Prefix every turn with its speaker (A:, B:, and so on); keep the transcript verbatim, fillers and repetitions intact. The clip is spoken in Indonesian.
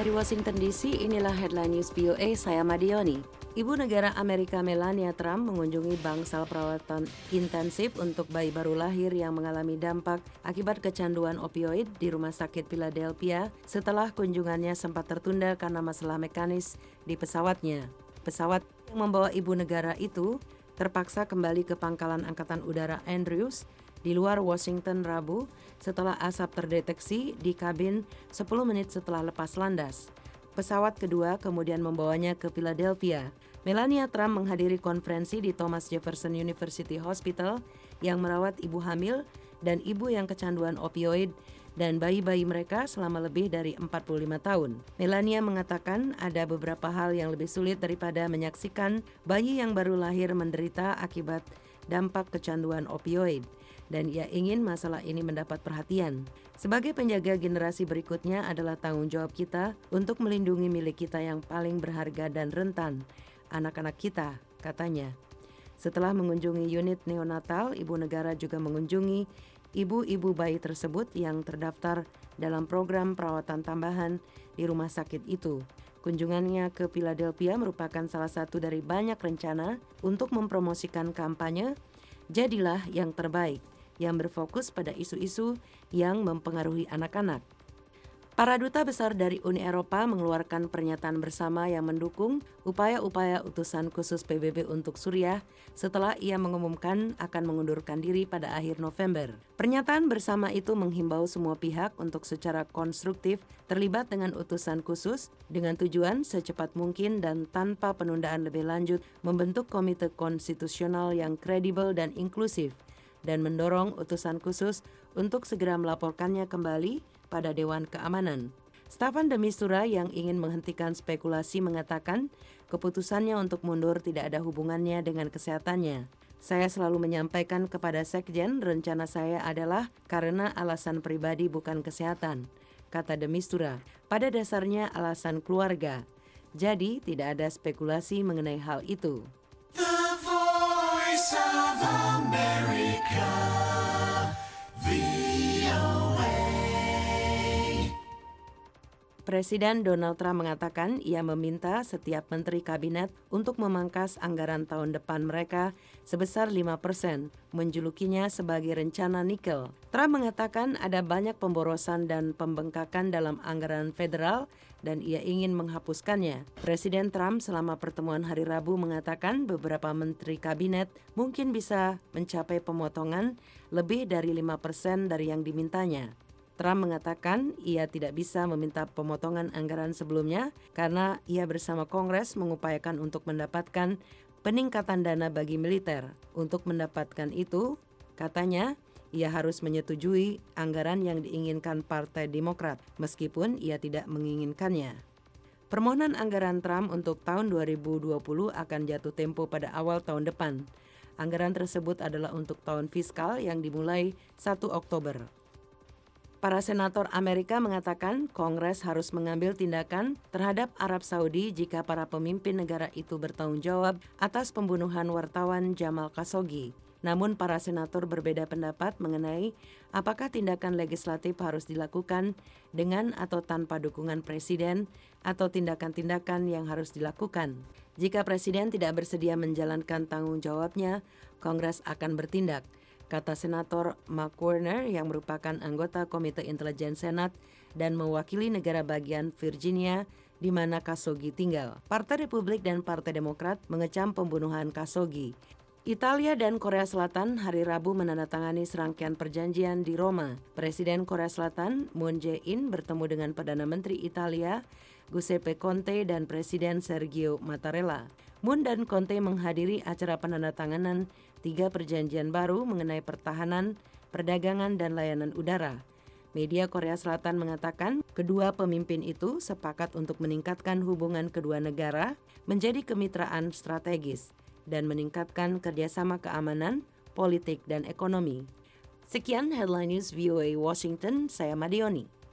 A: Dari Washington D C, inilah headline news V O A, saya Madioni. Ibu negara Amerika Melania Trump mengunjungi bangsal perawatan intensif untuk bayi baru lahir yang mengalami dampak akibat kecanduan opioid di Rumah Sakit Philadelphia setelah kunjungannya sempat tertunda karena masalah mekanis di pesawatnya. Pesawat yang membawa ibu negara itu terpaksa kembali ke Pangkalan Angkatan Udara Andrews di luar Washington Rabu setelah asap terdeteksi di kabin sepuluh menit setelah lepas landas. Pesawat kedua kemudian membawanya ke Philadelphia. Melania Trump menghadiri konferensi di Thomas Jefferson University Hospital yang merawat ibu hamil dan ibu yang kecanduan opioid dan bayi-bayi mereka selama lebih dari empat puluh lima tahun. Melania mengatakan ada beberapa hal yang lebih sulit daripada menyaksikan bayi yang baru lahir menderita akibat dampak kecanduan opioid, dan ia ingin masalah ini mendapat perhatian. Sebagai penjaga generasi berikutnya adalah tanggung jawab kita untuk melindungi milik kita yang paling berharga dan rentan, anak-anak kita, katanya. Setelah mengunjungi unit neonatal, ibu negara juga mengunjungi ibu-ibu bayi tersebut yang terdaftar dalam program perawatan tambahan di rumah sakit itu. Kunjungannya ke Philadelphia merupakan salah satu dari banyak rencana untuk mempromosikan kampanye Jadilah yang Terbaik yang berfokus pada isu-isu yang mempengaruhi anak-anak. Para duta besar dari Uni Eropa mengeluarkan pernyataan bersama yang mendukung upaya-upaya utusan khusus P B B untuk Suriah setelah ia mengumumkan akan mengundurkan diri pada akhir November. Pernyataan bersama itu menghimbau semua pihak untuk secara konstruktif terlibat dengan utusan khusus dengan tujuan secepat mungkin dan tanpa penundaan lebih lanjut membentuk komite konstitusional yang kredibel dan inklusif, dan mendorong utusan khusus untuk segera melaporkannya kembali pada Dewan Keamanan. Staffan de Mistura yang ingin menghentikan spekulasi mengatakan keputusannya untuk mundur tidak ada hubungannya dengan kesehatannya. Saya selalu menyampaikan kepada Sekjen rencana saya adalah karena alasan pribadi bukan kesehatan, kata de Mistura. Pada dasarnya alasan keluarga. Jadi tidak ada spekulasi mengenai hal itu.
B: The Voice of America, V O A.
A: Presiden Donald Trump mengatakan ia meminta setiap menteri kabinet untuk memangkas anggaran tahun depan mereka sebesar lima persen, menjulukinya sebagai rencana nikel. Trump mengatakan ada banyak pemborosan dan pembengkakan dalam anggaran federal dan ia ingin menghapuskannya. Presiden Trump selama pertemuan hari Rabu mengatakan beberapa menteri kabinet mungkin bisa mencapai pemotongan lebih dari lima persen dari yang dimintanya. Trump mengatakan ia tidak bisa meminta pemotongan anggaran sebelumnya karena ia bersama Kongres mengupayakan untuk mendapatkan peningkatan dana bagi militer. Untuk mendapatkan itu, katanya, ia harus menyetujui anggaran yang diinginkan Partai Demokrat, meskipun ia tidak menginginkannya. Permohonan anggaran Trump untuk tahun dua ribu dua puluh akan jatuh tempo pada awal tahun depan. Anggaran tersebut adalah untuk tahun fiskal yang dimulai satu Oktober. Para senator Amerika mengatakan Kongres harus mengambil tindakan terhadap Arab Saudi jika para pemimpin negara itu bertanggung jawab atas pembunuhan wartawan Jamal Khashoggi. Namun para senator berbeda pendapat mengenai apakah tindakan legislatif harus dilakukan dengan atau tanpa dukungan presiden atau tindakan-tindakan yang harus dilakukan. Jika presiden tidak bersedia menjalankan tanggung jawabnya, Kongres akan bertindak, kata Senator Mark Warner yang merupakan anggota Komite Intelijen Senat dan mewakili negara bagian Virginia di mana Khashoggi tinggal. Partai Republik dan Partai Demokrat mengecam pembunuhan Khashoggi. Italia dan Korea Selatan hari Rabu menandatangani serangkaian perjanjian di Roma. Presiden Korea Selatan Moon Jae-in bertemu dengan Perdana Menteri Italia Giuseppe Conte dan Presiden Sergio Mattarella. Moon dan Conte menghadiri acara penandatanganan tiga perjanjian baru mengenai pertahanan, perdagangan, dan layanan udara. Media Korea Selatan mengatakan kedua pemimpin itu sepakat untuk meningkatkan hubungan kedua negara menjadi kemitraan strategis dan meningkatkan kerjasama keamanan, politik, dan ekonomi. Sekian Headline News V O A Washington, saya Madioni.